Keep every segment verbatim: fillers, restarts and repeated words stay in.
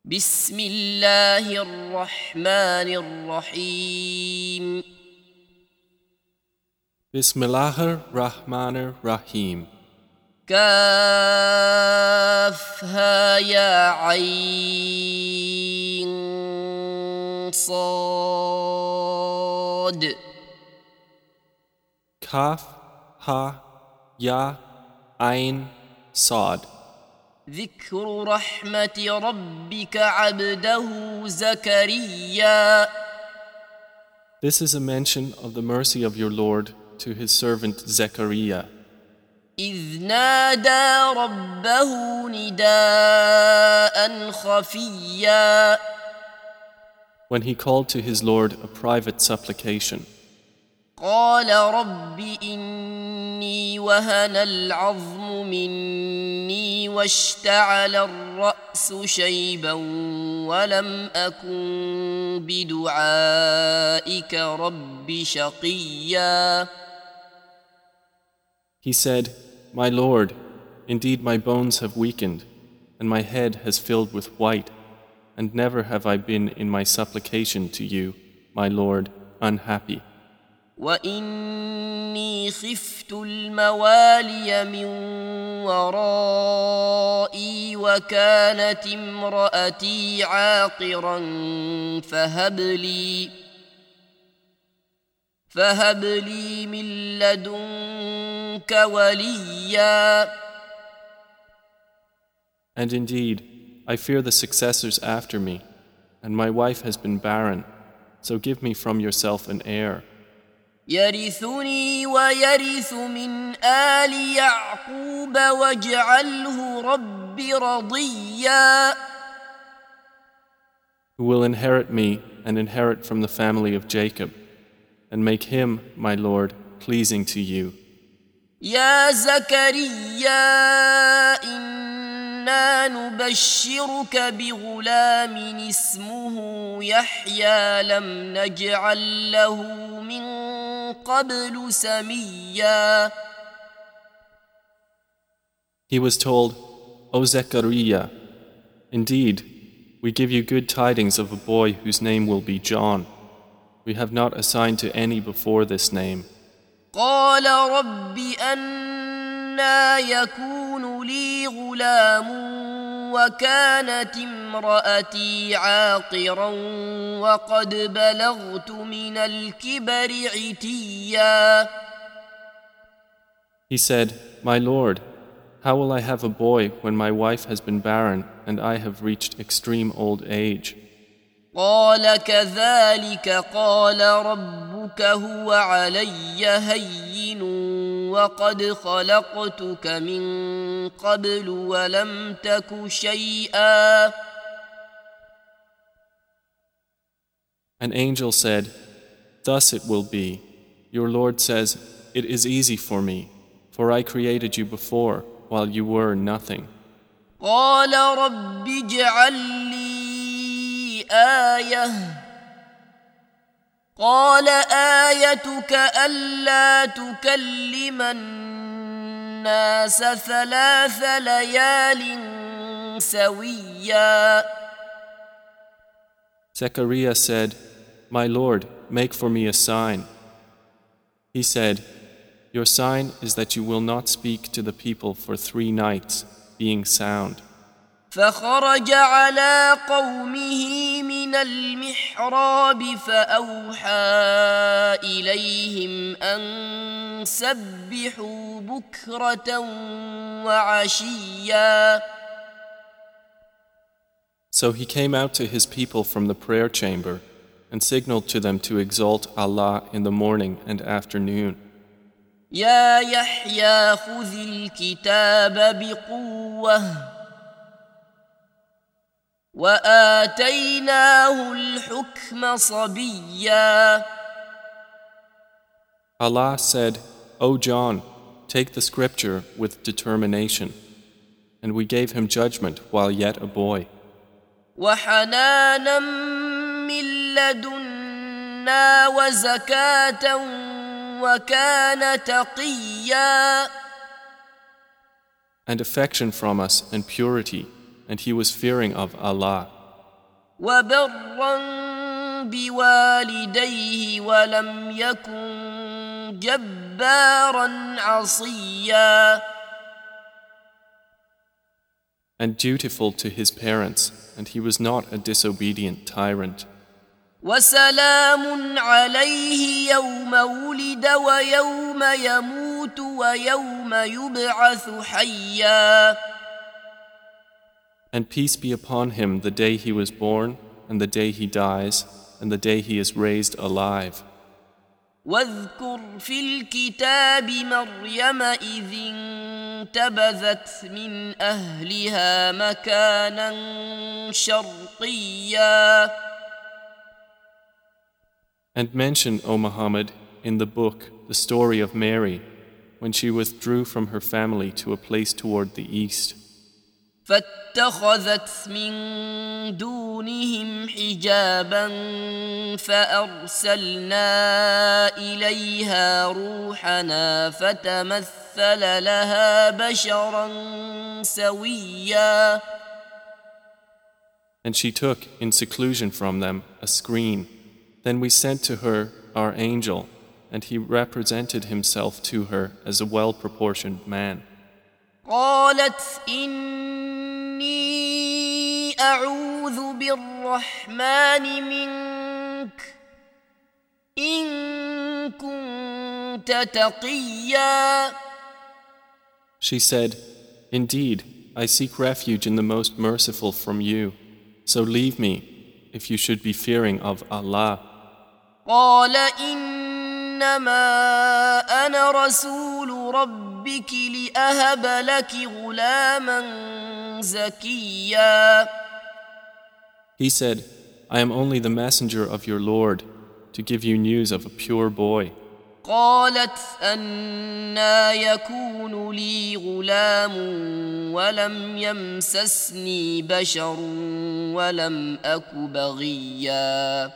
بسم الله الرحمن الرحيم Bismillahir Rahmanir Rahim. كافها يا عين صاد Kaf, Ha, Ya, Ain, Sad. ذكر رحمة ربك عبده زكريا. This is a mention of the mercy of your Lord to his servant Zechariah, إذ نادى ربه نداء خفيا. when he called to his Lord a private supplication. قال رب إني وهن العظم مني واشتعل الرأس شيبا ولم أكن بدعائك رب شقيا. He said, My Lord, indeed my bones have weakened, and my head has filled with white, and never have I been in my supplication to you, my Lord, unhappy. وإني خفت الموالي من ورائي وكانت امرأتي عاقرا فهب لي فهب لي من لدنك وليا. And indeed, I fear the successors after me, and my wife has been barren, so give me from yourself an heir. يرثني ويرث من آل يعقوب واجعله رب رضيا. Who will inherit me and inherit from the family of Jacob, and make him, my Lord, pleasing to you. يا زكريا إنا نبشرك بغلام اسمه يحيى لم نجعل له من قبل سميا. He was told, O Zechariah, indeed, we give you good tidings of a boy whose name will be John. We have not assigned to any before this name. قال رب أنى يكون لي غلام وكانت امرأتي عاقرا وقد بلغت من الكبر عتيا. He said, My Lord, how will I have a boy when my wife has been barren and I have reached extreme old age? قال كذلك قال ربك هو علي هين وقد خلقتك من قبل ولم تك شيئا. An angel said, Thus it will be. Your Lord says, It is easy for me, for I created you before while you were nothing. قال رب اجعل لي آية. قال آيتك ألا تكلم الناس ثلاث ليال سويا. Zechariah said, My Lord, make for me a sign. He said, Your sign is that you will not speak to the people for three nights, being sound. فخرج على قومه من المحراب فأوحى إليهم أن سبحوا بكرة وعشيا. So he came out to his people from the prayer chamber and signaled to them to exalt Allah in the morning and afternoon. يا يحيى خذ الكتاب بقوة وآتيناه الحكم صبيا. Allah said, O John, take the scripture with determination, and we gave him judgment while yet a boy. وحنانا من لدنا وزكاة وكان تقيا. And affection from us and purity, and he was fearing of Allah. وبرا بوالديه ولم يكن جبارا عصيا. And dutiful to his parents, and he was not a disobedient tyrant. وسلام عليه يوم ولد ويوم يموت ويوم يبعث حيا. And peace be upon him the day he was born, and the day he dies, and the day he is raised alive. واذكر في الكتاب مريم إذ انتبذت من أهلها مكانا شرقيا. And mention, O Muhammad, in the book the story of Mary, when she withdrew from her family to a place toward the east. فاتخذت من دونهم حجابا فأرسلنا إليها روحنا فتمثل لها بشرا سويا. And she took in seclusion from them a screen. Then we sent to her our angel, and he represented himself to her as a well-proportioned man. قالت إني أعوذ بالرحمن منك إن كنت تقيا. She said, Indeed, I seek refuge in the Most Merciful from you, so leave me if you should be fearing of Allah. قال إنما أنا رسول ربك لأهب لك غلاما زكيا. He said, I am only the messenger of your Lord to give you news of a pure boy. قالت أنى يكون لي غلام ولم يمسسني بشر ولم أك بغيا.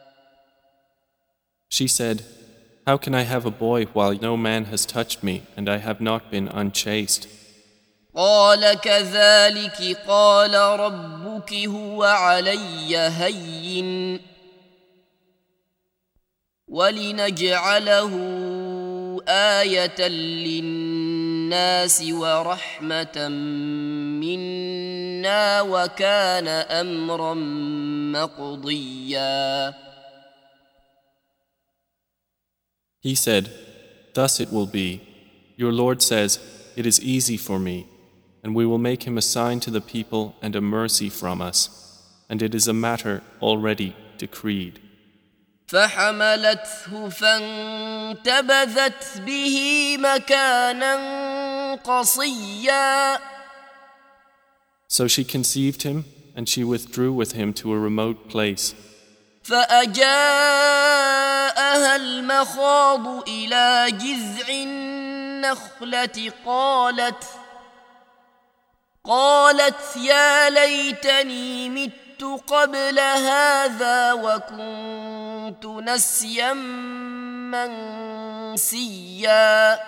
She said, How can I have a boy while no man has touched me and I have not been unchaste? قال كذلك قال ربك هو علي هين ولنجعله آية للناس ورحمة منا وكان أمرا مقضيا. He said, Thus it will be. Your Lord says, It is easy for me, and we will make him a sign to the people and a mercy from us, and it is a matter already decreed. فحملته فانتبذت به مكانا قصيا. So she conceived him, and she withdrew with him to a remote place. فأجاءها المخاض إلى جذع النخلة قالت قالت يا ليتني مت قبل هذا وكنت نسيا منسيا.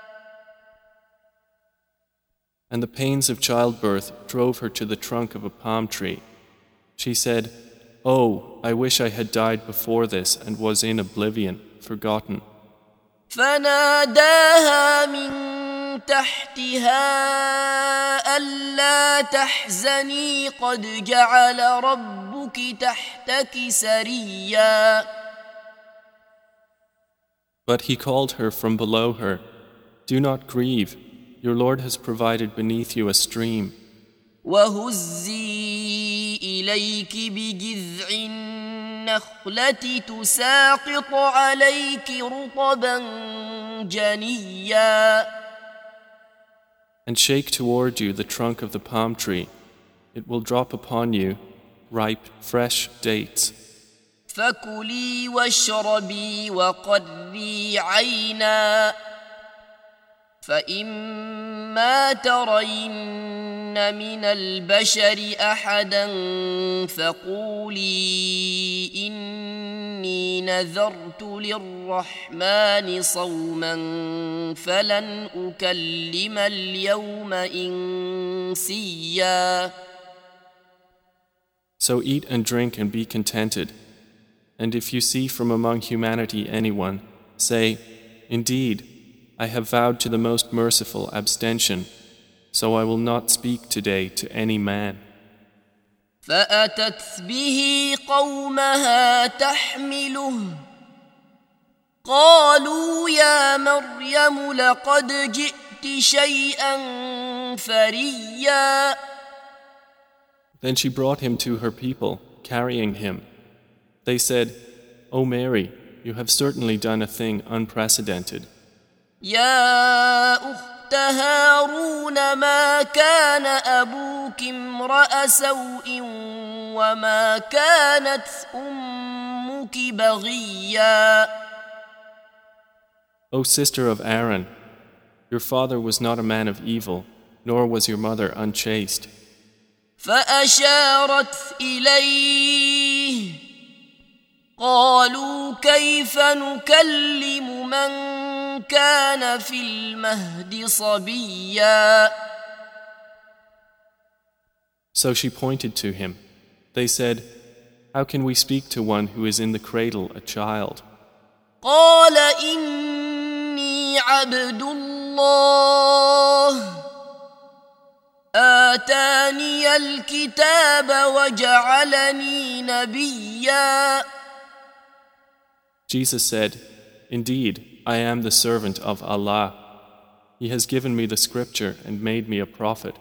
And the pains of childbirth drove her to the trunk of a palm tree. She said, Oh, I wish I had died before this and was in oblivion, forgotten. فناداها من تحتها ألا تحزني قد جعل ربك تحتك سريا. But he called her from below her, Do not grieve, your Lord has provided beneath you a stream. وهزي إليك بجذع النخلة تساقط عليك رطبا جنيا. And shake toward you the trunk of the palm tree. It will drop upon you ripe, fresh dates. فكلي واشربي وقري عينا فإما ترين من البشر أحدا فقولي إني نذرت للرحمن صوما فلن أكلم اليوم إنسيا. So eat and drink and be contented. And if you see from among humanity anyone, say, Indeed, I have vowed to the Most Merciful abstention, so I will not speak today to any man. فأتت به قومها تحمله قالوا يا مريم لقد جئت شيئا فريا. Then she brought him to her people, carrying him. They said, O Mary, you have certainly done a thing unprecedented. يا أخت هارون ما كان أبوك امرأ سوء وما كانت أمك بغيا. O sister of Aaron, your father was not a man of evil, nor was your mother unchaste. فأشارت إليه قالوا كيف نكلم من كان في المهد صبيا. So she pointed to him. They said, How can we speak to one who is in the cradle, a child? قال إني عبد الله آتاني الكتاب وجعلني نبيا. Jesus said, Indeed, I am the servant of Allah. He has given me the scripture and made me a prophet.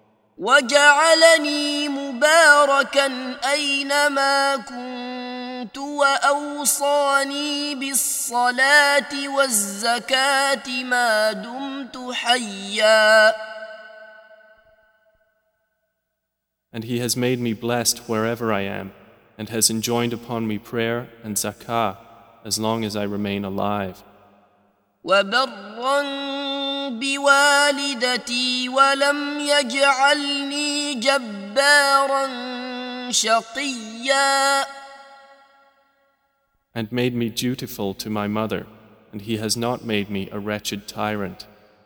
وجعلني مباركا أينما كنت وأوصاني بالصلاة والزكاة ما دمت حيا. And he has made me blessed wherever I am, and has enjoined upon me prayer and zakah as long as I remain alive. وبرا بوالدتي ولم يجعلني جبارا شقيا. And made me dutiful to my mother, and he has not made me a wretched tyrant.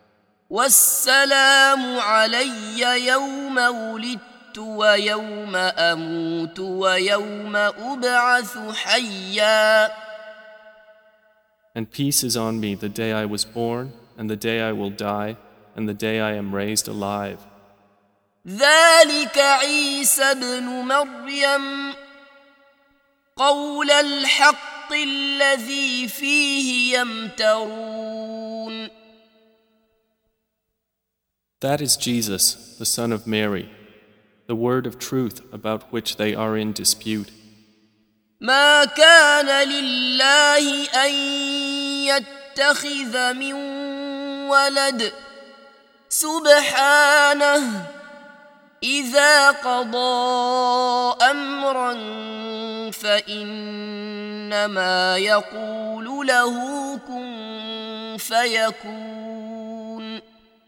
والسلام علي يوم ولدت ويوم أموت ويوم أبعث حيا. And peace is on me the day I was born, and the day I will die, and the day I am raised alive. ذلك عيسى ابن مريم قول الحق الذي فيه يمترون. That is Jesus, the son of Mary, the word of truth about which they are in dispute. ما كان لله أن يتخذ من ولد سبحانه إذا قضى أمرا فإنما يقول له كن فيكون.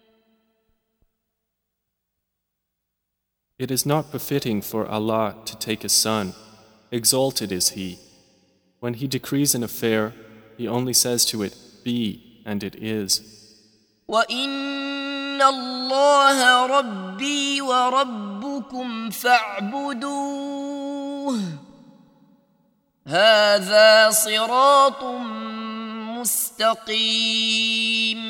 It is not befitting for Allah to take a son. Exalted is He. When He decrees an affair, He only says to it, Be, and it is. وَإِنَّ اللَّهَ رَبِّي وَرَبُّكُمْ فَاعْبُدُوهُ هَذَا صِرَاطٌ مُسْتَقِيمٌ.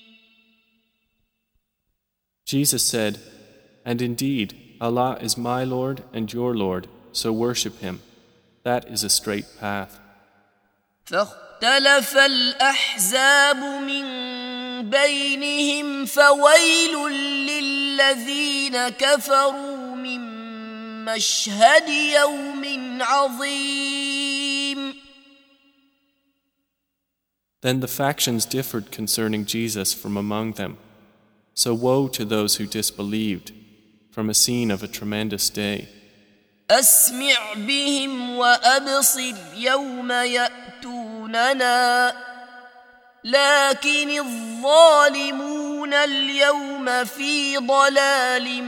Jesus said, And indeed, Allah is my Lord and your Lord, so worship Him. That is a straight path. فاختلف الأحزاب من بينهم فويل للذين كفروا من مشهد يوم عظيم. Then the factions differed concerning Jesus from among them. So woe to those who disbelieved from a scene of a tremendous day. أسمع بهم وأبصر يوم يأتوننا لكن الظالمون اليوم في ضلال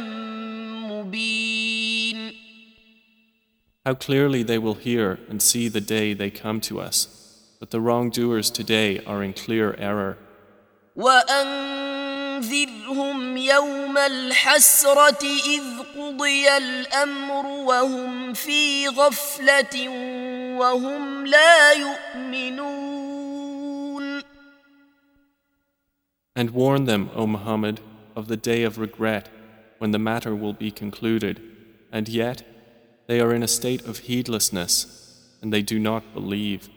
مبين. How clearly they will hear and see the day they come to us, but the wrongdoers today are in clear error. وأن وأنذرهم يوم الحسرة إذ قضي الأمر وهم في غفلة وهم لا يؤمنون. And warn them, O Muhammad, of the day of regret, when the matter will be concluded, and yet they are in a state of heedlessness, and they do not believe.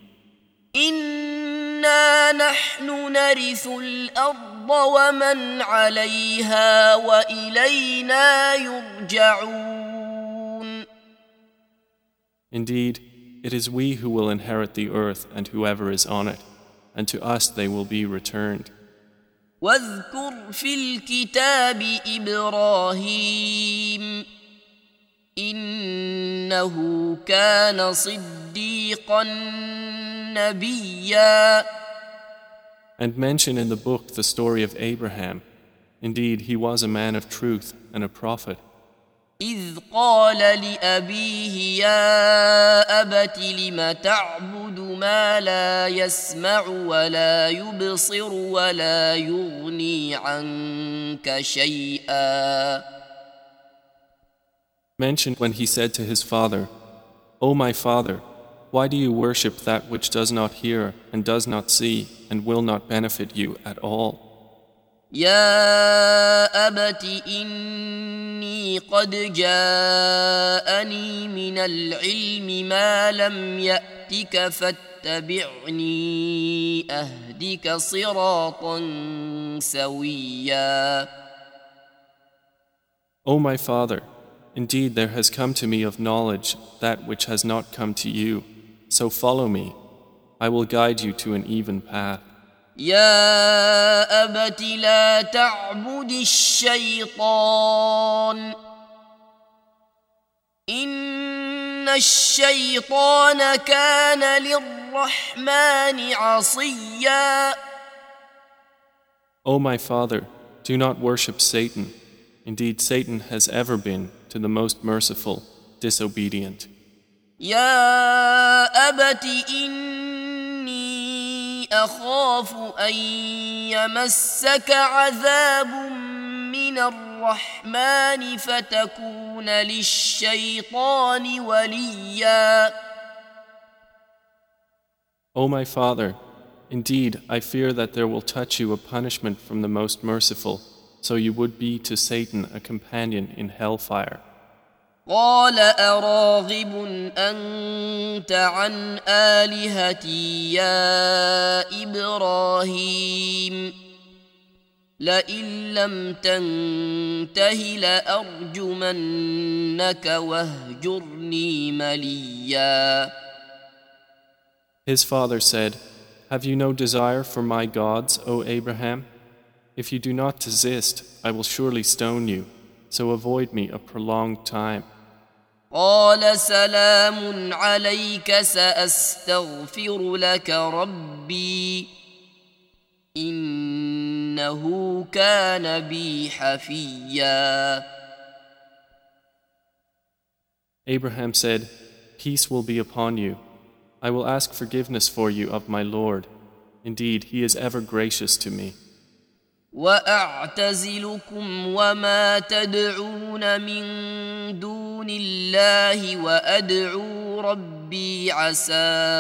إِنَّا نَحْنُ نَرِثُ الْأَرْضَ وَمَنْ عَلَيْهَا وَإِلَيْنَا يُرْجَعُونَ. Indeed, it is we who will inherit the earth and whoever is on it, and to us they will be returned. واذكر في الكتاب إبراهيم إنه كان صديقا نبيا. And mention in the book the story of Abraham. Indeed, he was a man of truth and a prophet. إذ قال لأبيه يا أبت لم تعبد ما لا يسمع ولا يبصر ولا يغني عنك شيئا. Mentioned when he said to his father, O my father, why do you worship that which does not hear and does not see and will not benefit you at all? يا أبت إني قد جاءني من العلم ما لم يأتك فاتبعني أهدك صراطا سويا. O my father, indeed there has come to me of knowledge that which has not come to you, so follow me. I will guide you to an even path. يا أبت لا تعبد الشيطان إن الشيطان كان للرحمن عصيا. O my father, do not worship Satan. Indeed, Satan has ever been, to the most merciful, disobedient. يا أبت إني أخاف أن يمسك عذاب من الرحمن فتكون للشيطان وليا. O my father, indeed I fear that there will touch you a punishment from the most merciful, so you would be to Satan a companion in hellfire. قال أراغب أنت عن آلهتي يا إبراهيم لئن لم تنته لأرجمنك واهجرني مليا. His father said, Have you no desire for my gods, O Abraham? If you do not desist, I will surely stone you, so avoid me a prolonged time. قال سلام عليك سأستغفر لك ربي إنه كان بي حفيا. Abraham said, Peace will be upon you. I will ask forgiveness for you of my Lord. Indeed, he is ever gracious to me. وأعتزلكم وما تدعون من دون الله وأدعو ربي عسى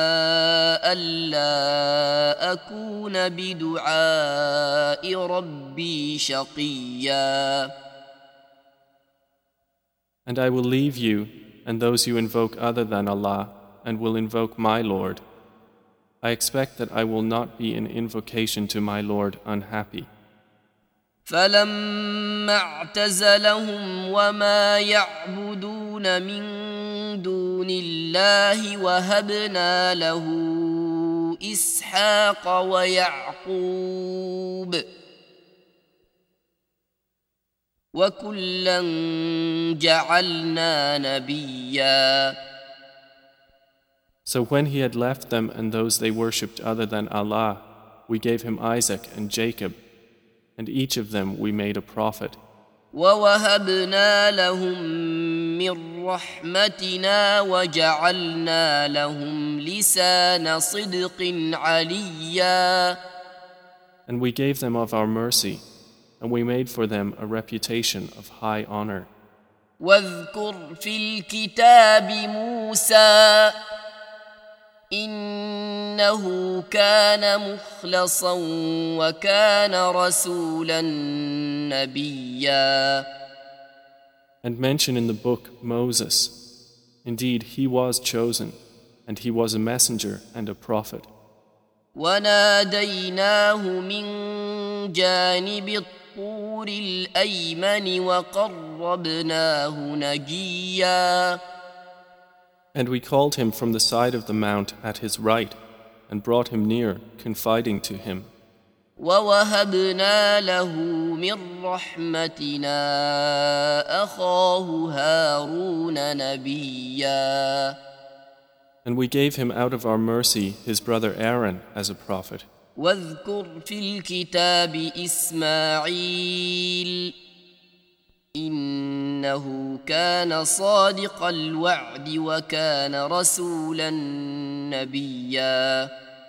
ألا أكون بدعاء ربي شقيا. And I will leave you and those you invoke other than Allah and will invoke my Lord. I expect that I will not be in invocation to my Lord unhappy. فلما اعتزلهم وما يعبدون من دون الله وهبنا له إسحاق ويعقوب وكلا جعلنا نبيا. So when he had left them and those they worshipped other than Allah, we gave him Isaac and Jacob, and each of them we made a prophet. وَوَهَبْنَا لَهُم مِّن رَّحْمَتِنَا وَجَعَلْنَا لَهُمْ لِسَانَ صِدْقٍ عَلِيًّا. And we gave them of our mercy, and we made for them a reputation of high honor. واذكر في الكتاب موسى إنه كان مخلصا وكان رسولا نبيا. And mention in the book Moses. Indeed, he was chosen, and he was a messenger and a prophet. وناديناه من جانب الطور الأيمن وقربناه نجيا. And we called him from the side of the mount at his right, and brought him near, confiding to him. ووهبنا له من رحمتنا أخاه هارون نبيا. And we gave him out of our mercy his brother Aaron as a prophet. واذكر في الكتاب إسماعيل إنه كان صادق الوعد وكان رسولا نبيا.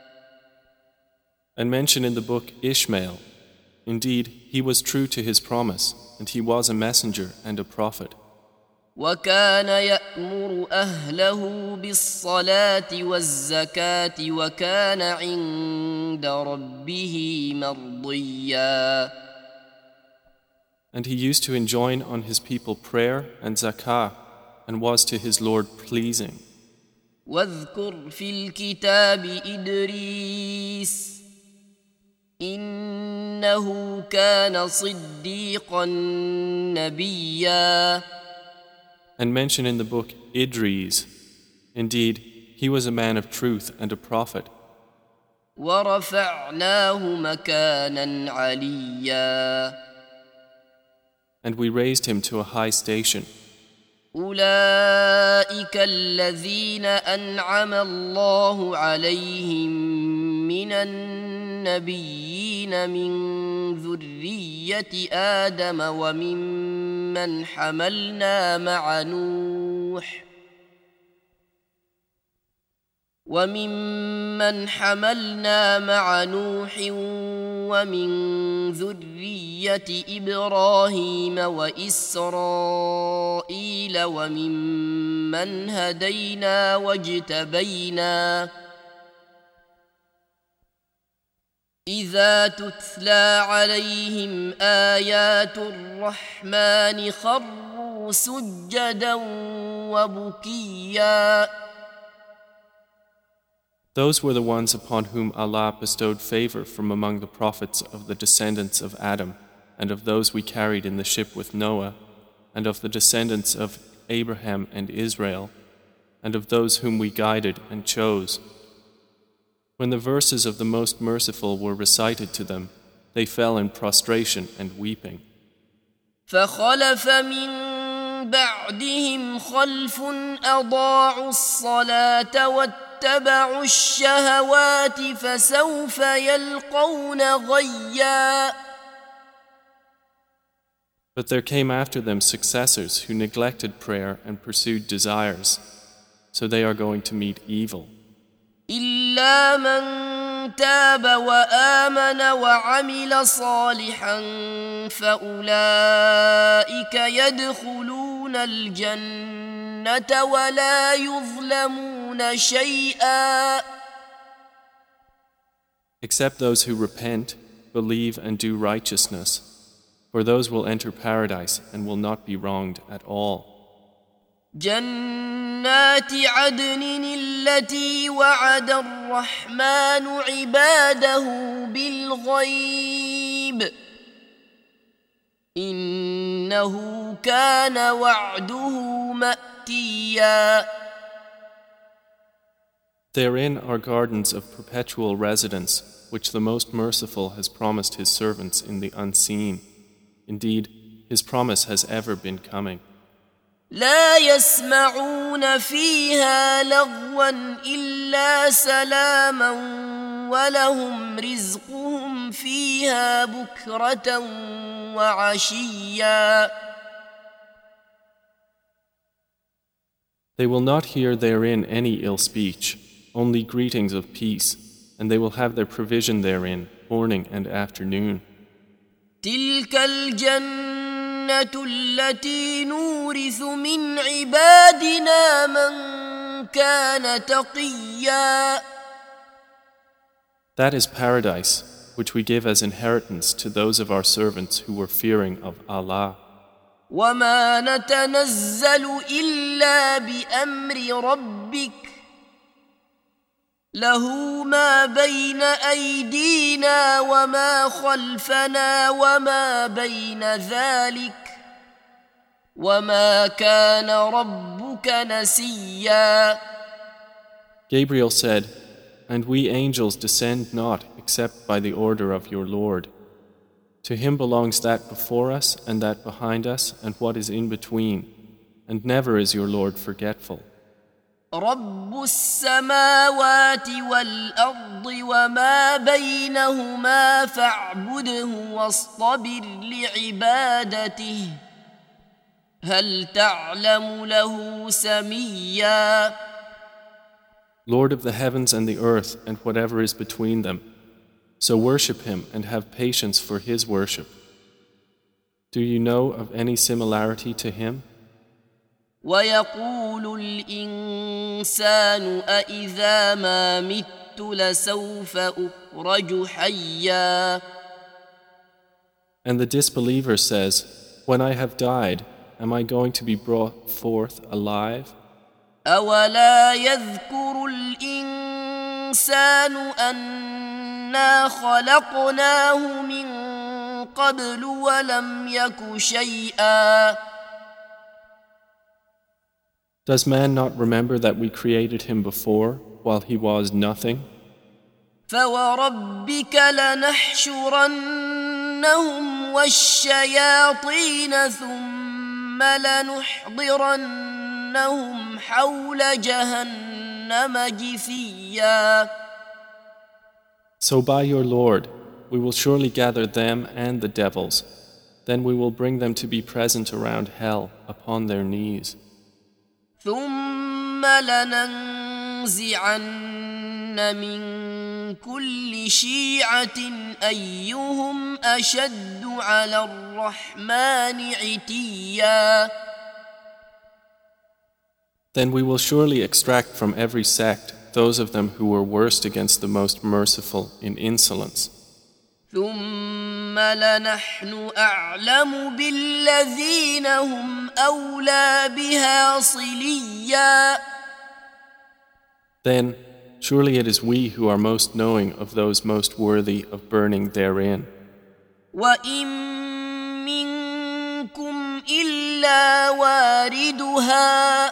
And mention in the book Ishmael. Indeed, he was true to his promise, and he was a messenger and a prophet. وكان يأمر أهله بالصلاة والزكاة وكان عند ربه مرضيا. And he used to enjoin on his people prayer and zakah, and was to his Lord pleasing. واذكر في الكتاب إدريس إنه كان صديقا نبيا. And mention in the book Idris. Indeed, he was a man of truth and a prophet. ورفعناه مكانا عليا. And we raised him to a high station. أولئك الذين أنعم الله عليهم من النبيين من ذرية آدم وممن حملنا مع نوح وممن حملنا مع نوح ومن ذرية إبراهيم وإسرائيل وممن هدينا واجتبينا إذا تتلى عليهم آيات الرحمن خروا سجدا وبكيا. Those were the ones upon whom Allah bestowed favor from among the prophets of the descendants of Adam, and of those we carried in the ship with Noah, and of the descendants of Abraham and Israel, and of those whom we guided and chose. When the verses of the Most Merciful were recited to them, they fell in prostration and weeping. فخلف من بعدهم خلف أضاعوا الصلاة واتبعوا الشهوات فسوف يلقون غيا. But there came after them successors who neglected prayer and pursued desires, so they are going to meet evil. إلا من تاب وآمن وعمل صالحا فأولئك يدخلون الجنة ولا يظلمون شيئا. Except those who repent, believe and do righteousness, for those will enter paradise and will not be wronged at all. جنات عدن التي وعد الرحمن عباده بالغيب إنه كان وعده مأتيا. Therein are gardens of perpetual residence, which the Most Merciful has promised His servants in the unseen. Indeed, His promise has ever been coming. لا يسمعون فيها لغوا إلا سلاما ولهم رزقهم فيها بكرة وعشيا. They will not hear therein any ill speech, only greetings of peace, and they will have their provision therein morning and afternoon. تلك الجنة التي نورث من عبادنا من كان تقيا. That is paradise, which we give as inheritance to those of our servants who were fearing of Allah. وما نتنزل إلا بأمر ربك له ما بين أيدينا وما خلفنا وما بين ذلك وما كان ربك نسيا. Gabriel said, "And we angels descend not except by the order of your Lord. To him belongs that before us and that behind us and what is in between, and never is your Lord forgetful." رب السماوات والأرض وما بينهما فاعبده واصطبر لعبادته هل تعلم له سميا. Lord of the heavens and the earth and whatever is between them, so worship him and have patience for his worship. Do you know of any similarity to him? ويقول الإنسان أإذا ما مت لسوف أخرج حيا. And the disbeliever says, "When I have died, am I going to be brought forth alive?" أولا يذكر الإنسان أنا خلقناه من قبل ولم يك شيئا. Does man not remember that we created him before, while he was nothing? فوربك لنحشرنهم والشياطين ثم لنحضرنهم حول جهنم جثيا. So by your Lord, we will surely gather them and the devils. Then we will bring them to be present around hell upon their knees. ثم لننزعن من كل شيعة أيهم أشد على الرحمن عتيا. Then we will surely extract from every sect those of them who were worst against the most merciful in insolence. ثم لنحن أعلم بالذين هم أولى بها صليا. Then surely it is we who are most knowing of those most worthy of burning therein. وإن منكم إلا واردها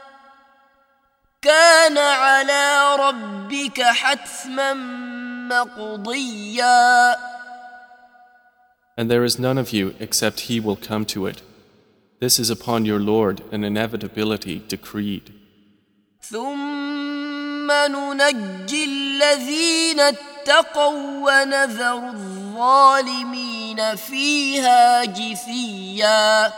كان على ربك حتما مقضيا. And there is none of you except he will come to it. This is upon your Lord an inevitability decreed. ثم ننجي الذين اتقوا ونذر الظالمين فيها جثيا.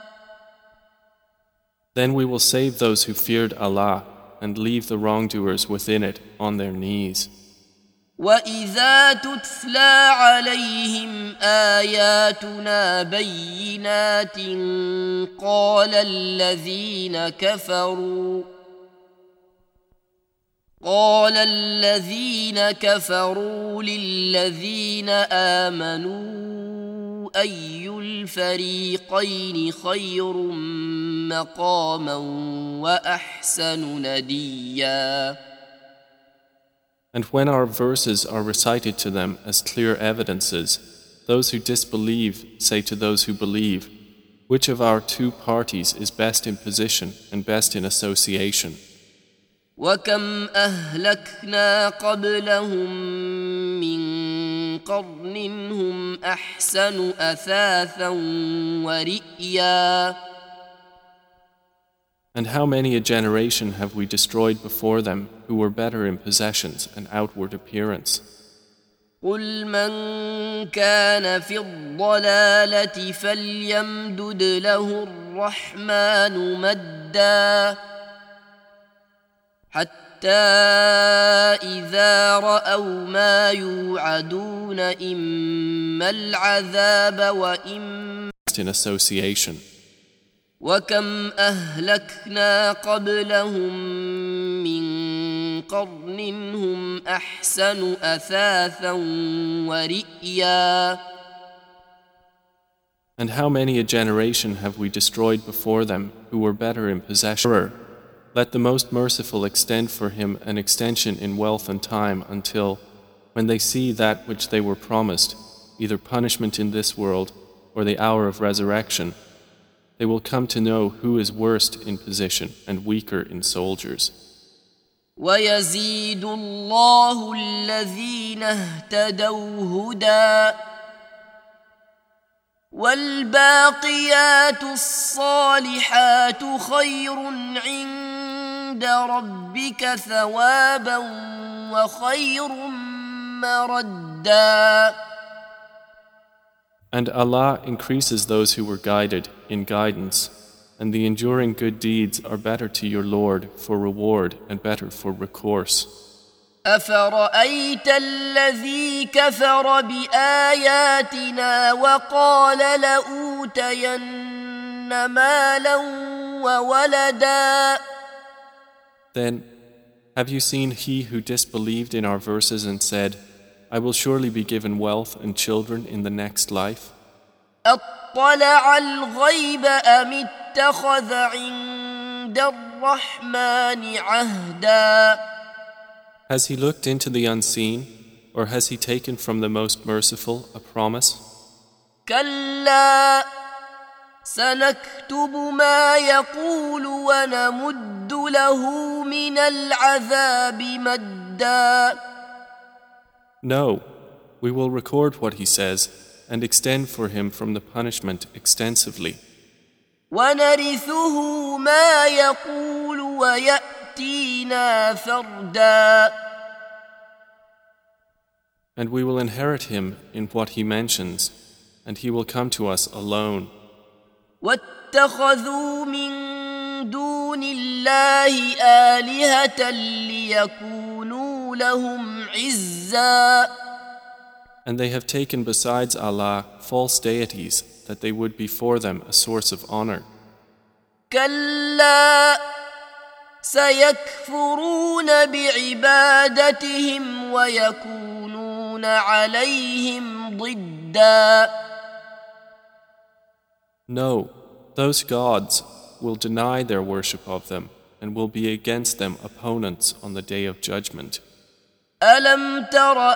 Then we will save those who feared Allah and leave the wrongdoers within it on their knees. وإذا تتلى عليهم آياتنا بينات قال الذين كفروا قال الذين كفروا للذين آمنوا أي الفريقين خير مقاما وأحسن نديا. And when our verses are recited to them as clear evidences, those who disbelieve say to those who believe, "Which of our two parties is best in position and best in association?" وكم أهلكنا قبلهم من قرن هم أحسن أثاثا ورئيا. And how many a generation have we destroyed before them who were better in possessions and outward appearance? قل من كان في الضلالة فليمدد له الرحمن مدا حتى إذا رأوا ما يوعدون إما العذاب وإما in association. وكم أهلكنا قبلهم من قرن هم أحسن أثاثا ورئيا. And how many a generation have we destroyed before them who were better in possession? Let the Most Merciful extend for him an extension in wealth and time until, when they see that which they were promised, either punishment in this world or the hour of resurrection, they will come to know who is worst in position and weaker in soldiers. وَيَزِيدُ اللَّهُ الَّذِينَ اهْتَدَوْا هُدًى وَالْبَاقِيَاتُ الصَّالِحَاتُ خَيْرٌ عِندَ رَبِّكَ ثَوَابًا وَخَيْرٌ مَرَدًّا. And Allah increases those who were guided in guidance, and the enduring good deeds are better to your Lord for reward and better for recourse. أفرأيت الذي كفر بآياتنا وقال لأوتين مالا وولدا. Then, have you seen he who disbelieved in our verses and said, I will surely be given wealth and children in the next life? أطلع الغيب أم اتخذ عند الرحمن عهدا. Has he looked into the unseen, or has he taken from the Most Merciful a promise? كلا سنكتب ما يقول ونمد له من العذاب مدا. No, we will record what he says and extend for him from the punishment extensively. وَنَرِثُهُ مَا يَقُولُ وَيَأْتِينَا فَرْدًا. And we will inherit him in what he mentions, and he will come to us alone. وَاتَّخَذُوا مِن دُونِ اللَّهِ آلِهَةً لِيَكُونُوا لَهُمْ عِزًّا. And they have taken besides Allah false deities that they would be for them a source of honor. كلا سيكفرون بعبادتهم ويكونون عليهم ضدا. No, those gods will deny their worship of them and will be against them opponents on the day of judgment. ألم تر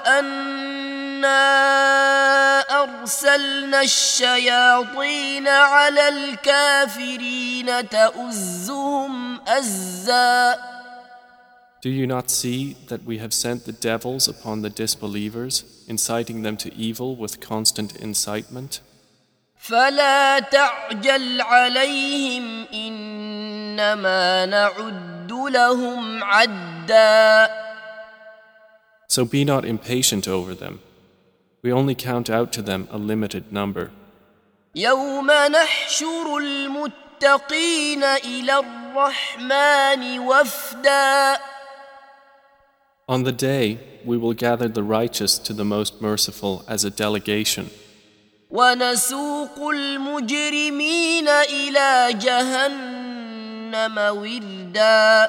أنا أرسلنا الشياطين على الكافرين تؤزهم أزا. Do you not see that we have sent the devils upon the disbelievers, inciting them to evil with constant incitement? فلا تعجل عليهم إنما نعد لهم عدا. So be not impatient over them. We only count out to them a limited number. يوم نحشر المتقين إلى الرحمن وفدا. On the day, we will gather the righteous to the Most Merciful as a delegation. ونسوق المجرمين إلى جهنم وردا.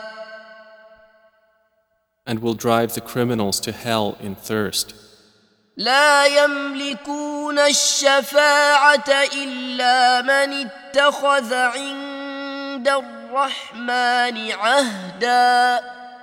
And will drive the criminals to hell in thirst. لا يملكون الشفاعة إلا من اتخذ عند الرحمن عهدا.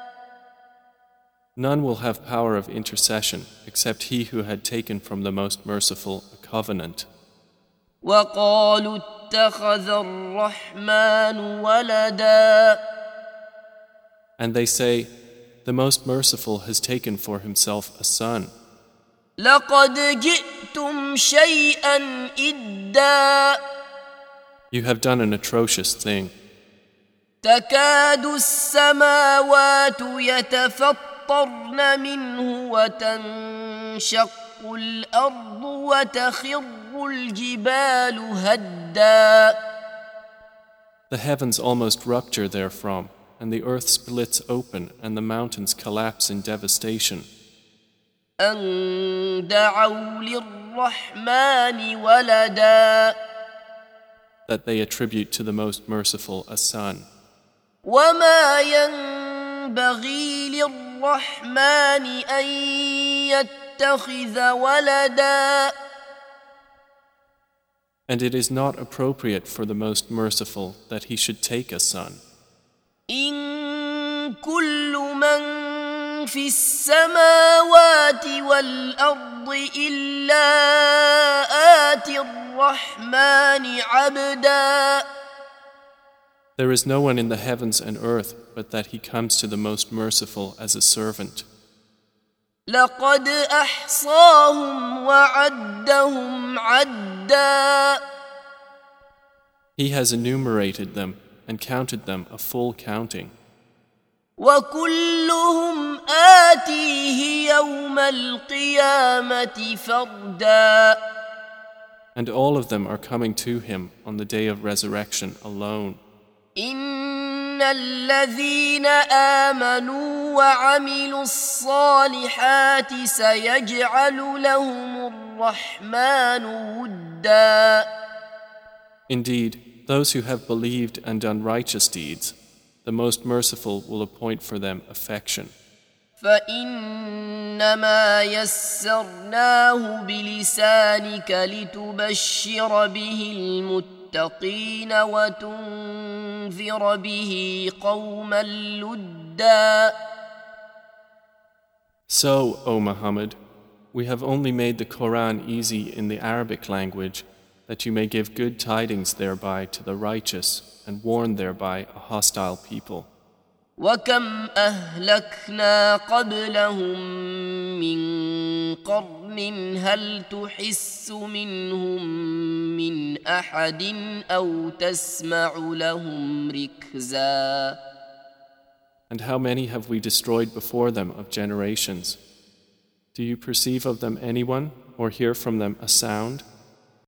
None will have power of intercession except he who had taken from the Most Merciful a covenant. وقالوا اتخذ الرحمن ولدا. And they say, the Most Merciful has taken for himself a son. لقد جئتم شيئا إدا. You have done an atrocious thing. تكاد السماوات يتفطرن منه وتنشق الأرض وتخر الجبال هدا. The heavens almost rupture therefrom, and the earth splits open and the mountains collapse in devastation. أن دعوا للرحمن ولدا That they attribute to the Most Merciful a son. وما ينبغي للرحمن أن يتخذ ولدا And it is not appropriate for the Most Merciful that he should take a son. إن كل من في السماوات والأرض إلا آتي الرحمن عبدا There is no one in the heavens and earth but that he comes to the Most Merciful as a servant. لقد أحصاهم وعدهم عدا He has enumerated them and counted them a full counting. وكلهم آتيه يوم القيامة فردا And all of them are coming to him on the day of resurrection alone. إن الذين آمنوا وعملوا الصالحات سيجعل لهم الرحمن ودا Indeed, those who have believed and done righteous deeds, the Most Merciful will appoint for them affection. فإنما يسرناه بلسانك لتبشر به المتقين وتنذر به قوما لدا So, O Muhammad, we have only made the Quran easy in the Arabic language that you may give good tidings thereby to the righteous and warn thereby a hostile people. وكم أهلكنا قبلهم من قرن هل تحس منهم من أحد أو تسمع لهم ركزا And how many have we destroyed before them of generations? Do you perceive of them anyone or hear from them a sound?